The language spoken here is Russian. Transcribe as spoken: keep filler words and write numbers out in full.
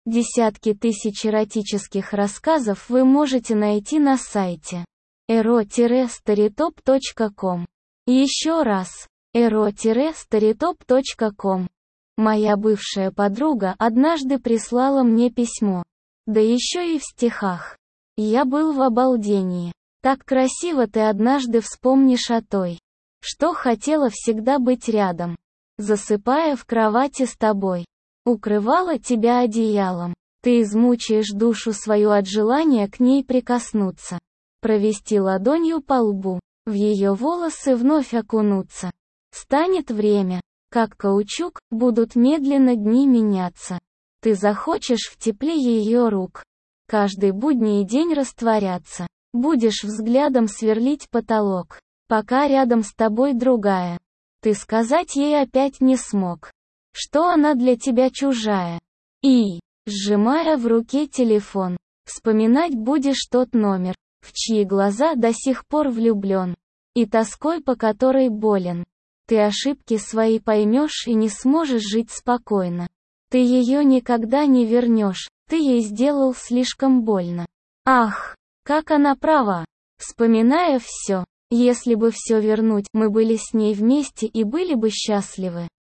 Десятки тысяч эротических рассказов вы можете найти на сайте эро старитоп точка ком. Еще раз, эро старитоп точка ком. Моя бывшая подруга однажды прислала мне письмо. Да еще и в стихах. Я был в обалдении. Так красиво ты однажды вспомнишь о той, что хотела всегда быть рядом, засыпая в кровати с тобой. Укрывала тебя одеялом. Ты измучаешь душу свою от желания к ней прикоснуться. Провести ладонью по лбу, в ее волосы вновь окунуться. Станет время, как каучук, будут медленно дни меняться. Ты захочешь в тепле ее рук. Каждый будний день растворяться. Будешь взглядом сверлить потолок, пока рядом с тобой другая. Ты сказать ей опять не смог, что она для тебя чужая. И, сжимая в руке телефон, вспоминать будешь тот номер, в чьи глаза до сих пор влюблен, и тоской по которой болен. Ты ошибки свои поймешь и не сможешь жить спокойно. Ты ее никогда не вернешь, ты ей сделал слишком больно. Ах, как она права! Вспоминая все, если бы все вернуть, мы были с ней вместе и были бы счастливы.